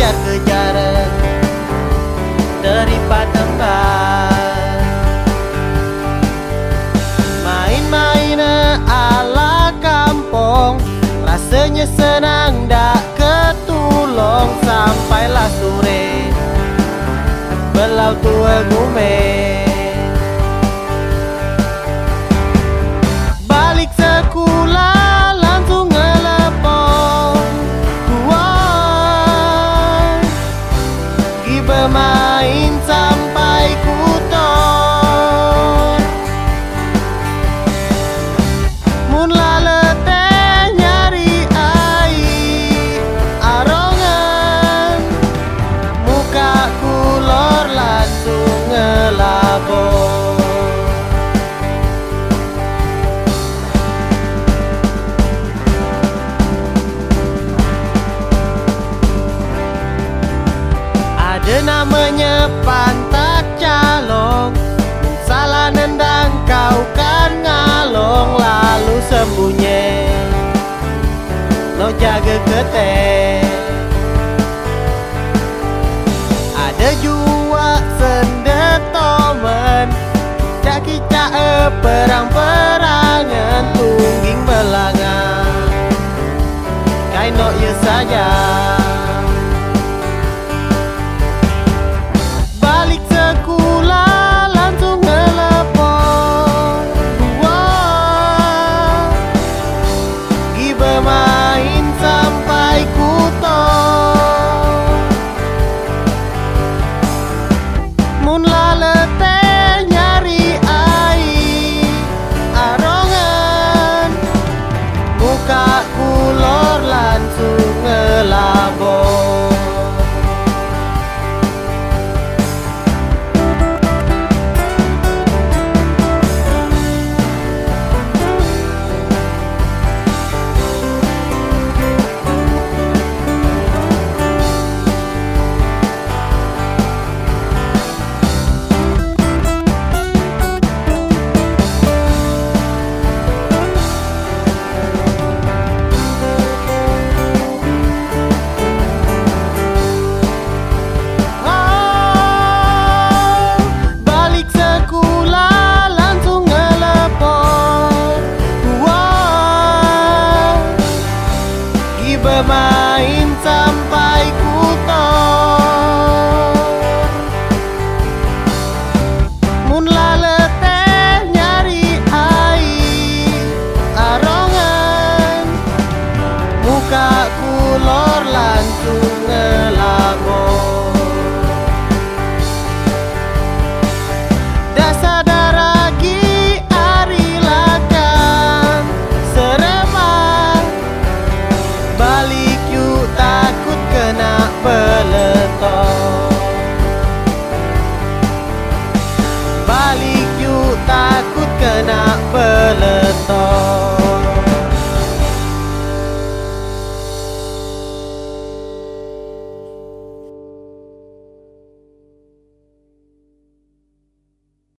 kejar-kejar teripat tempat. Main-main ala kampung, rasanya senang dak ketulung. Sampailah sore belau tua gume, balik sekolah langsung ngelepon kuat, pergi bermain sampai kuton. Mun laleteh nyari air arongan, muka kulor langsung ngelabon. Ada namanya pantat calong, salah nendang kau kan ngalong, lalu sembunyi no jaga keteh. Ada jua sendetomen, kicak-kicak perang-perangan, tungging belangan kainok ya saja. Balik sekolah langsung ngelepon buah, pergi bermain sampai kuton. Mun laleteh nyari air arongan, muka kulor langsung ngelabon. Bermain